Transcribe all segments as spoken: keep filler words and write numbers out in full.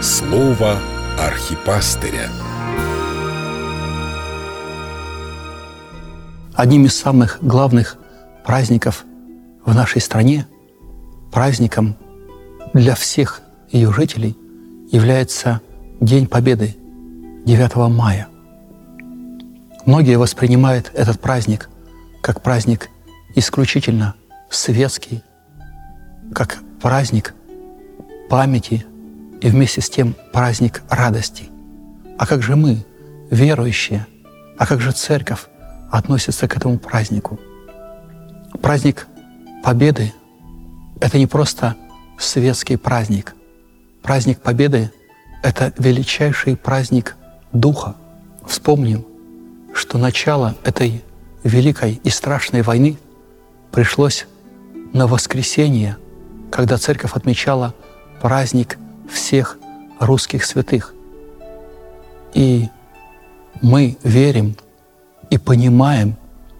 Слово архипастыря. Одним из самых главных праздников в нашей стране, праздником для всех ее жителей, является День Победы девятого мая. Многие воспринимают этот праздник как праздник исключительно светский, как праздник памяти и вместе с тем праздник радости. А как же мы, верующие, а как же Церковь относится к этому празднику? Праздник Победы — это не просто светский праздник. Праздник Победы — это величайший праздник Духа. Вспомним, что начало этой великой и страшной войны пришлось на воскресенье, когда Церковь отмечала праздник всех русских святых. И мы верим и понимаем,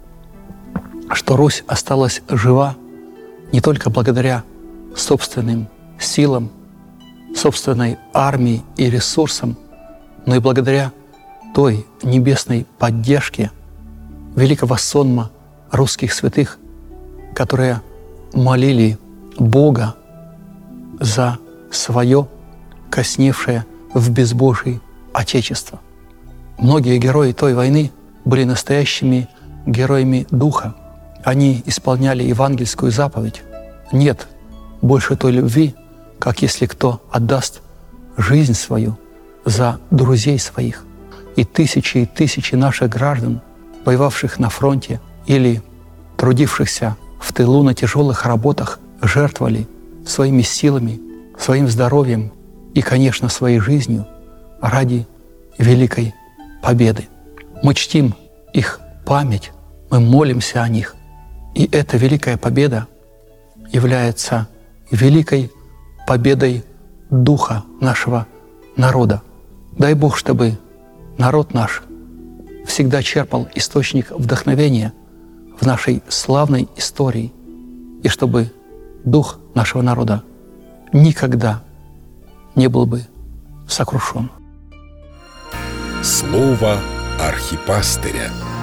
что Русь осталась жива не только благодаря собственным силам, собственной армии и ресурсам, но и благодаря той небесной поддержке великого сонма русских святых, которые молили Бога за свое косневшее в безбожии Отечество. Многие герои той войны были настоящими героями Духа. Они исполняли евангельскую заповедь: «Нет больше той любви, как если кто отдаст жизнь свою за друзей своих». И тысячи и тысячи наших граждан, воевавших на фронте или трудившихся в тылу на тяжелых работах, жертвовали своими силами, своим здоровьем и, конечно, своей жизнью ради великой победы. Мы чтим их память, мы молимся о них. И эта великая победа является великой победой Духа нашего народа. Дай Бог, чтобы народ наш всегда черпал источник вдохновения в нашей славной истории, и чтобы дух нашего народа никогда не был бы сокрушен. Слово архипастыря.